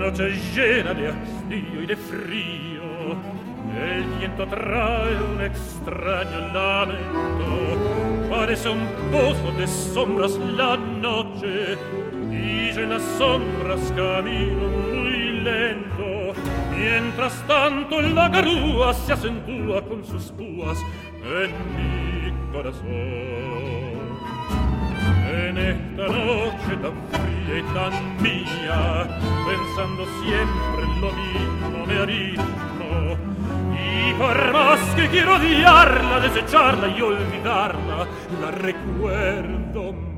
noche llena de hastío y de frío, el viento trae un extraño lamento, parece un pozo de sombras la noche, y yo en las sombras camino muy lento, mientras tanto la garúa se acentúa con sus púas en mi corazón. En esta noche tan fría y tan mía, pensando siempre en lo mismo me arismo, y por más que quiero odiarla, desecharla y olvidarla, la recuerdo